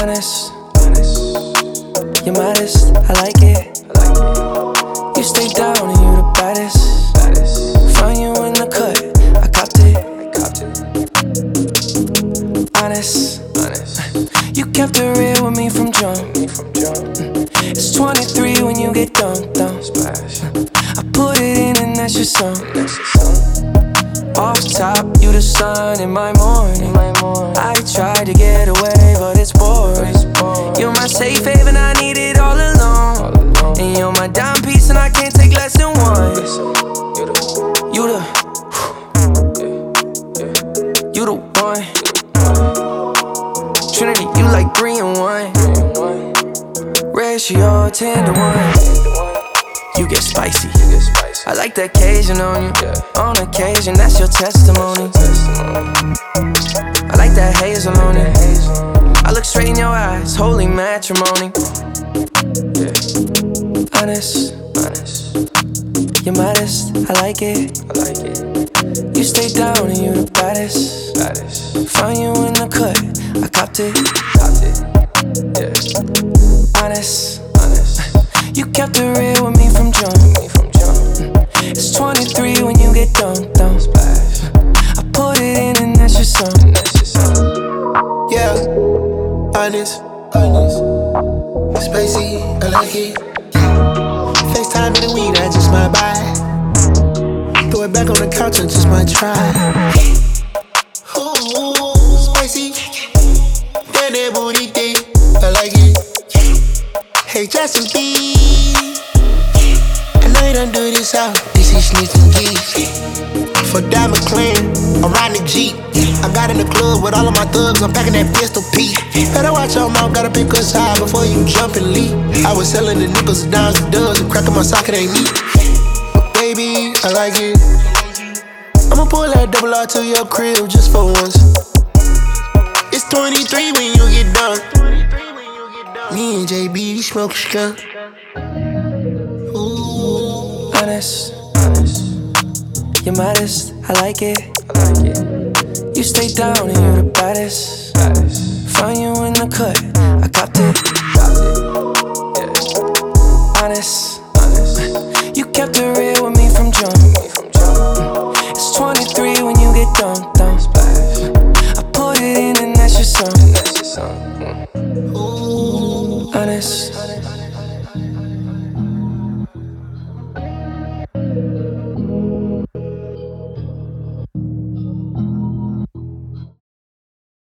Honest, you're modest, I like it. You stay down and you the baddest. Find you in the cut, I copped it. Honest, you kept it real with me from jump. It's 23 when you get dumped. I put it in and that's your song. Off top, you the sun in my morning. I tried to get away, but it's boring. You're my safe haven, I need it all alone. And you're my dime piece, and I can't take less than one. You the one. Trinity, you like 3 and 1. Ratio 10 to 1. You get spicy. I like that Cajun on you. On occasion, that's your testimony. I like that hazel on it. I look straight in your eyes, holy matrimony. Honest, you're modest, I like it. You stay down and you the baddest. Find you in the cut, I copped it. Honest, you kept it real with me from jump. It's 23 when you get dumped. I put it in and that's your song. Yeah, honest, spacey, I like it. FaceTime in the weed, I just might buy. Throw it back on the couch, I just might try. Ooh, spicy, that booty thing, I like it. Hey, Justin B, I know you don't do this out. This is sneaking geeks. For Diamond Clan, I'm riding a Jeep. I got in the club with all of my thugs, I'm packing that pistol P. Better watch your mouth, gotta pick us high before you jump and leap. I was selling the nickels, the dimes, the dubs, and cracking my socket ain't me. But baby, I like it. I'ma pull that double R to your crib just for once. It's 23 when you get done. Me and JB smoke skunk. Ooh. Honest, you're modest, I like it. You stay down and you the baddest. Find you in the cut, I copped it. Honest, you kept it real with me from jump. It's 23 when you get dumped. I put it in and that's your song. Honest.